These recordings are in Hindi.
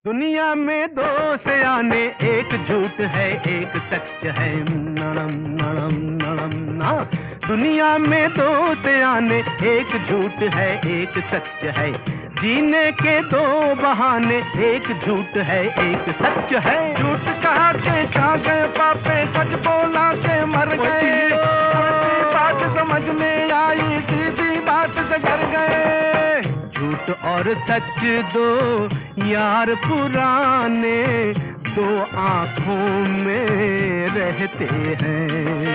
दुनिया में दो से आने, एक झूठ है एक सच है। नड़म नड़म नड़म ना। दुनिया में दो से आने, एक झूठ है एक सच है। जीने के दो बहाने, एक झूठ है एक सच है। झूठ कहा के खा गए पापे, सच बोला के मर गए। उल्टी बात समझ में आई, सीधी बात से डर गए। झूठ और सच दो यार पुराने, दो आंखों में रहते हैं।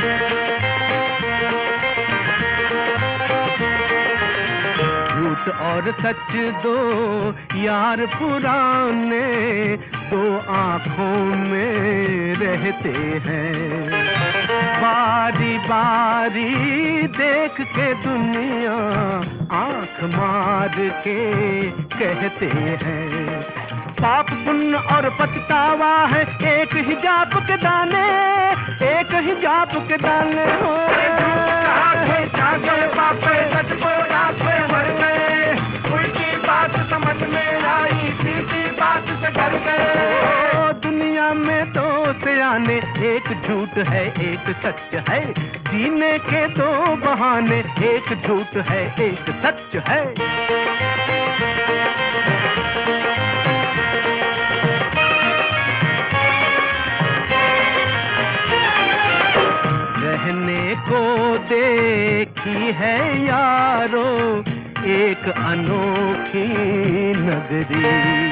झूठ और सच दो यार पुराने, दो आंखों में रहते हैं। बारी बारी देख के दुनिया आंख मार के कहते हैं। पाप पुण्य और पछतावा है एक ही जाप के दाने, एक ही जाप के दाने हो। सच बोला के मर गए। उल्टी बात समझ में आई, सीधी बात से डर गए। दुनिया में दो से आने, एक झूठ है एक सच है। जीने के दो बहाने, एक झूठ है एक सच है। रहने को देखी है यारो एक अनोखी नगरी।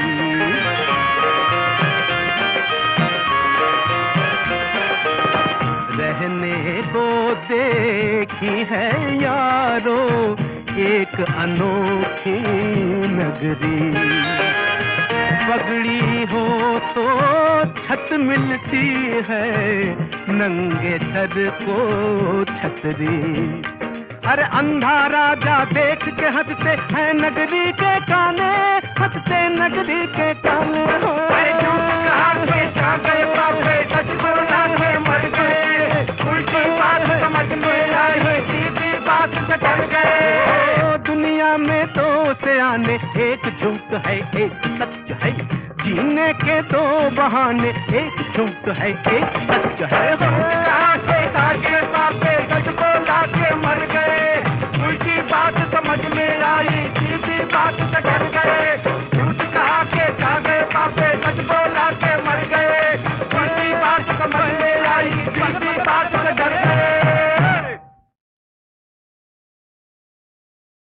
रहने को देखी है यारो एक अनोखी नगरी। पगड़ी हो तो छत मिलती है, नंगे सर को छतरी। अरे अंधा राजा देख के हंसते हैं नगरी के काने, हंसते नगरी के काने हो। कहा के खा गए पापे, सच बोला के मर गए। उल्टी बात समझ में आई, सीधी बात से डर गए। दुनिया में दो से आने, एक झूठ है एक सच है। जीने के दो बहाने, एक झूठ है एक सच है। कहा के